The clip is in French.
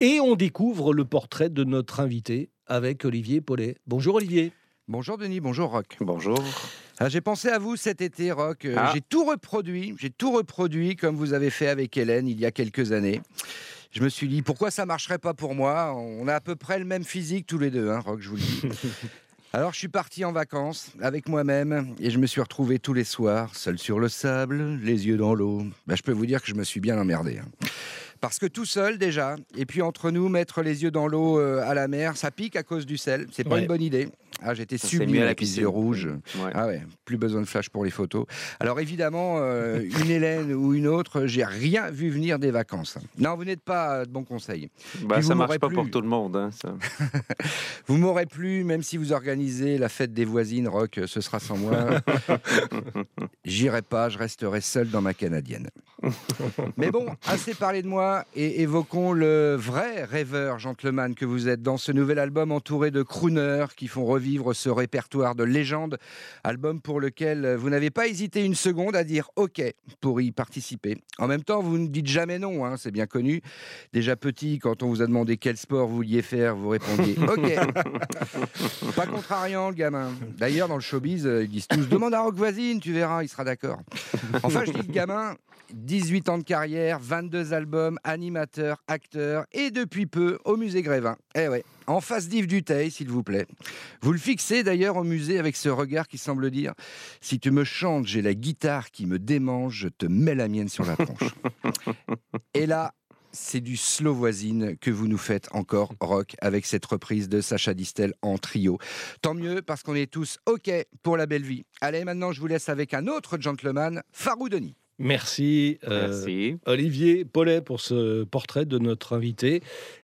Et on découvre le portrait de notre invité avec Olivier Paulet. Bonjour Olivier. Bonjour Denis, bonjour Rock. Bonjour. J'ai pensé à vous cet été, Rock. Ah, J'ai tout reproduit comme vous avez fait avec Hélène il y a quelques années. Je me suis dit, pourquoi ça marcherait pas pour moi? On a à peu près le même physique tous les deux, hein, Rock, je vous le dis. Alors je suis parti en vacances avec moi-même et je me suis retrouvé tous les soirs, seul sur le sable, les yeux dans l'eau. Je peux vous dire que je me suis bien emmerdé, hein. Parce que tout seul déjà, et puis entre nous, mettre les yeux dans l'eau à la mer, ça pique à cause du sel. C'est pas Ouais. une bonne idée. Ah, j'étais c'est sublime mieux à la avec les piscine. yeux rouges. Ouais. Ah ouais, plus besoin de flash pour les photos. Alors évidemment, une Hélène ou une autre, j'ai rien vu venir des vacances. Non, vous n'êtes pas de bons conseils. Puis Ça vous marche m'aurez pas plu. pour tout le monde. Hein, ça. Vous m'aurez plu, même si vous organisez la fête des voisines, Rock, ce sera sans moi. J'irai pas, je resterai seul dans ma canadienne. Mais bon, assez parlé de moi et évoquons le vrai rêveur gentleman que vous êtes dans ce nouvel album entouré de crooners qui font revivre ce répertoire de légendes. Album pour lequel vous n'avez pas hésité une seconde à dire OK pour y participer. En même temps, vous ne dites jamais non, hein, c'est bien connu. Déjà petit, quand on vous a demandé quel sport vous vouliez faire, vous répondiez OK. Pas contrariant, le gamin. D'ailleurs, dans le showbiz, ils disent tous demande à Rock Voisine, tu verras, il sera d'accord. Enfin, je dis le gamin, 18 ans de carrière, 22 albums, animateur, acteur et depuis peu au musée Grévin. Eh ouais, en face d'Yves Duteil, s'il vous plaît. Vous le fixez d'ailleurs au musée avec ce regard qui semble dire si tu me chantes, j'ai la guitare qui me démange, je te mets la mienne sur la tronche. Et là, c'est du slow voisine que vous nous faites encore, Rock, avec cette reprise de Sacha Distel en trio. Tant mieux, parce qu'on est tous OK pour la belle vie. Allez, maintenant, je vous laisse avec un autre gentleman, Farou Denis. Merci, Merci. Olivier Paulet pour ce portrait de notre invité.